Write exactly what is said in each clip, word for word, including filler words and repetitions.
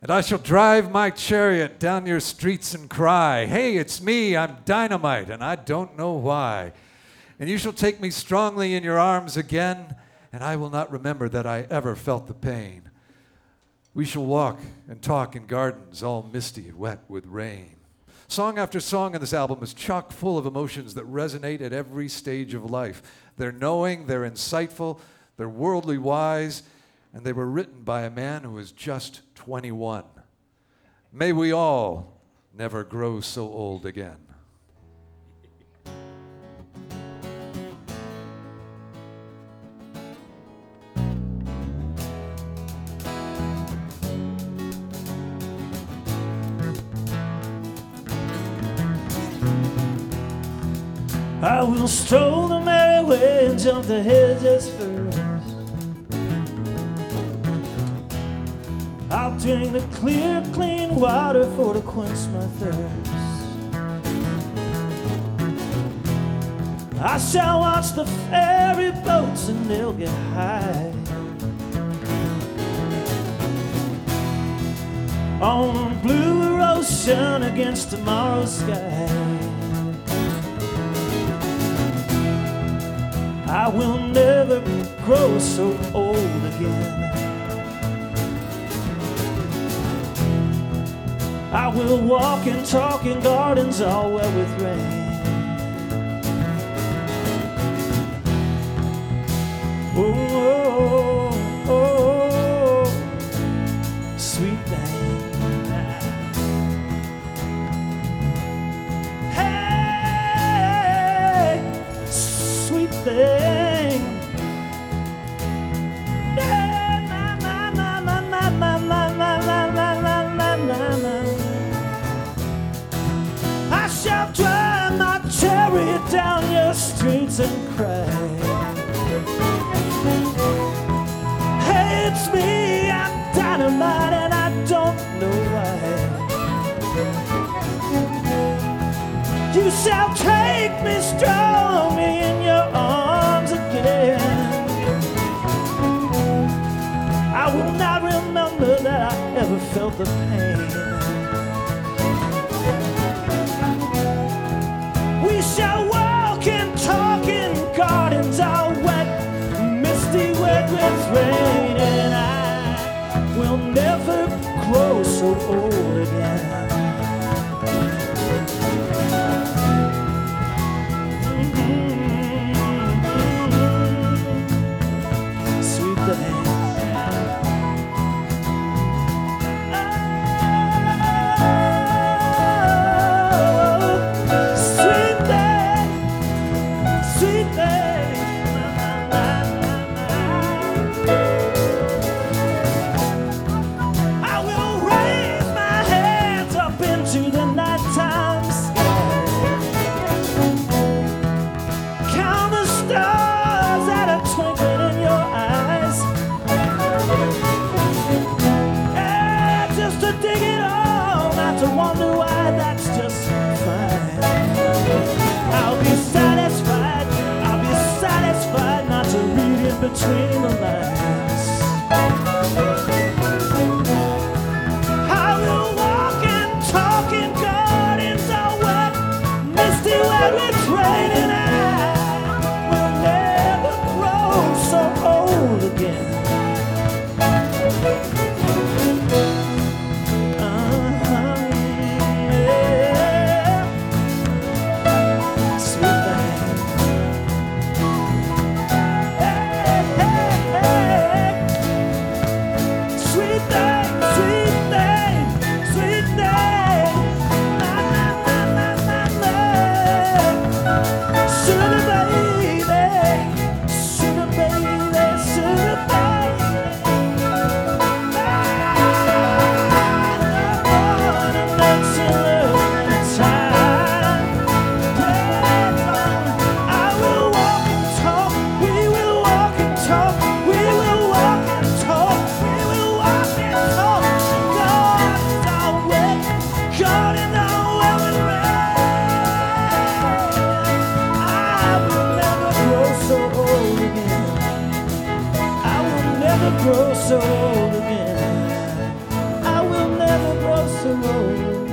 And I shall drive my chariot down your streets and cry, hey, it's me, I'm dynamite, and I don't know why. And you shall take me strongly in your arms again, and I will not remember that I ever felt the pain. We shall walk and talk in gardens all misty and wet with rain. Song after song on this album is chock full of emotions that resonate at every stage of life. They're knowing, they're insightful, they're worldly wise, and they were written by a man who was just twenty-one. May we all never grow so old again. I will stroll the merry way and jump the hedges first. I'll drink the clear, clean water for to quench my thirst. I shall watch the ferry boats and they'll get high on a blue ocean against tomorrow's sky. I will never grow so old again. I will walk and talk in gardens all wet with rain. Oh, oh, oh, sweet thing. Hey, sweet thing. Na, na, na, na, na, na, na, na, na, na, na, na, na. I shall drive my chariot down your streets and cry, hey, it's me, I'm dynamite and I don't know why. You shall take me strongly in your arms again. I will not remember that I ever felt the pain. We shall walk and talk in gardens all wet, misty wet with rain, and I will never grow so old again. Mm-hmm. Sweet thing. Between the lines, I will walk and talk in gardens all wet, misty wet with rain, and I will never grow so old again. Hey, so old.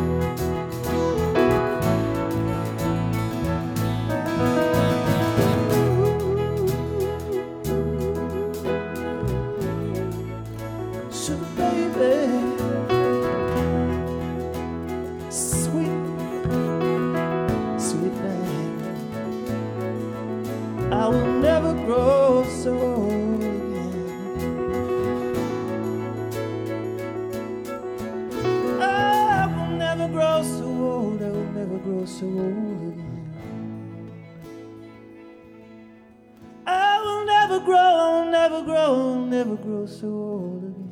So baby, sweet, sweet thing, I will never grow so old again. I will never grow so old, I will never grow so old again. I will never grow, I will never grow, I will never grow so old again.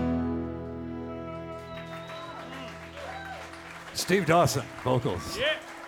Steve Dawson, vocals. Yeah.